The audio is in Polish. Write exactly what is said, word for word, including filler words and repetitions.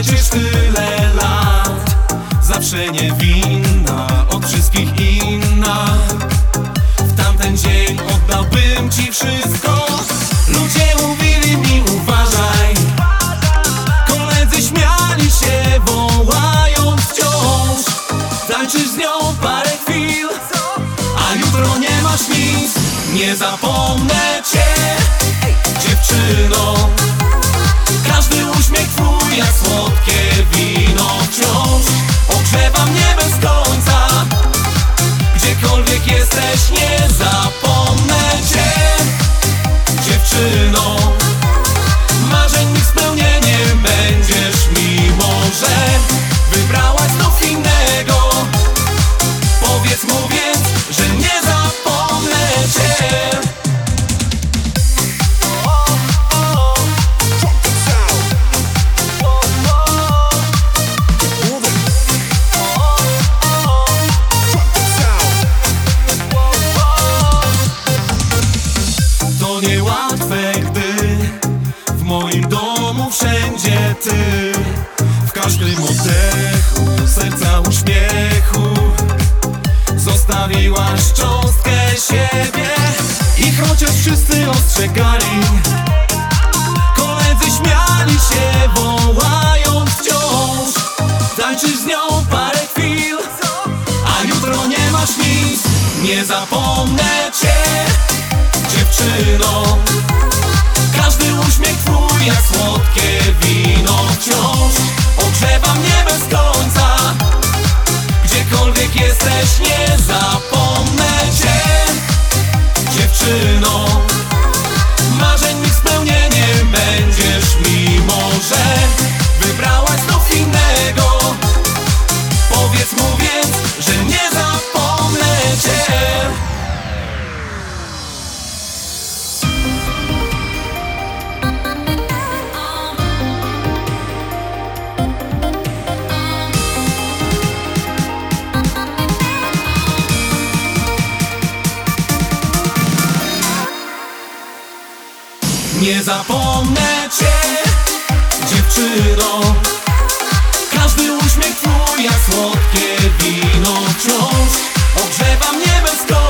przecież tyle lat. Zawsze niewinna, od wszystkich inna. W tamten dzień oddałbym ci wszystko. Ludzie mówili mi uważaj, koledzy śmiali się, wołając wciąż. Tańczysz z nią parę chwil, a jutro nie masz nic. Nie zapomnę cię, dziewczyno. Każdy uśmiech twój jak słodkie wino wciąż ogrzewa mnie bez końca. Gdziekolwiek jesteś, nie zapomnę cię, dziewczyno. Marzeń mych spełnieniem będziesz, mimo że wybrałaś znów innego. Powiedz mu więc, że nie zapomnę cię. To niełatwe, gdy w moim domu wszędzie ty. W każdym oddechu serca uśmiechu zostawiłaś cząstkę siebie. I chociaż wszyscy ostrzegali, koledzy śmiali się, wołając wciąż. Tańczysz z nią parę chwil, a jutro nie masz nic. Nie zapomnę cię, dziewczyno. Każdy uśmiech twój jak słodkie wino wciąż ogrzewa mnie bez końca. Gdziekolwiek jesteś, nie zapomnę cię, dziewczyno. Marzeń mych spełnieniem będziesz, mimo że wybrałaś znów innego. Powiedz mu więc, że nie zapomnę cię. Nie zapomnę cię, dziewczyno. Każdy uśmiech twój jak słodkie wino wciąż ogrzewa mnie bez końca.